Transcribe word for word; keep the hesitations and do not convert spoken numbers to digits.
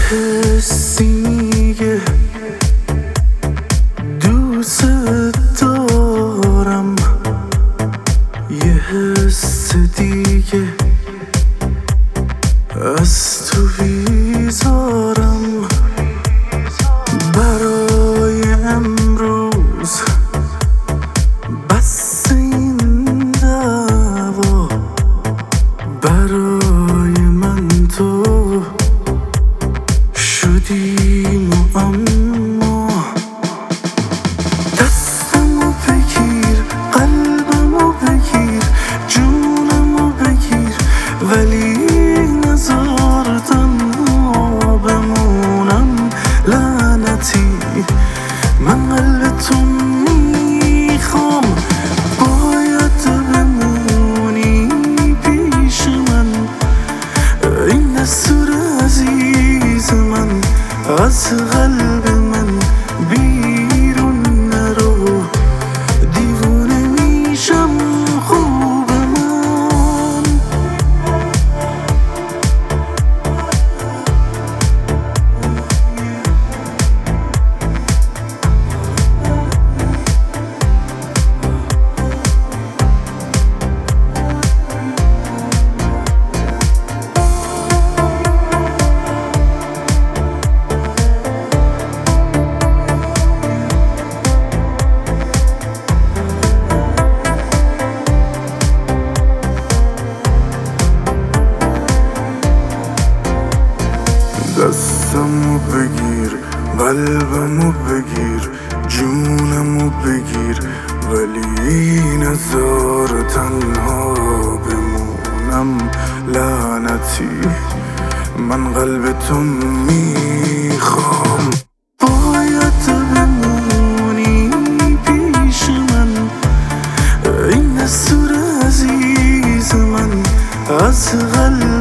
حسی میگه دوست دارم، یه حس دیگه از تو بیزارم. برای امروز بس این دعوا، برای من تو شدی معما. دستمو بگیر، قلبمو بگیر، جونمو بگیر، ولی نذار تنها بمونم. لعنتی من قلب تو میخوام، باید بمونی پیش من. این دستور عزیز من از قلب من بیرون نرو، دیوونه میشم خوب من. دستمو بگیر، قلبمو بگیر، جونمو بگیر، ولی نذار تنها بمونم. لعنتی من قلب تو میخوام، باید بمونی پیش من. این دستور عزیز من از قلب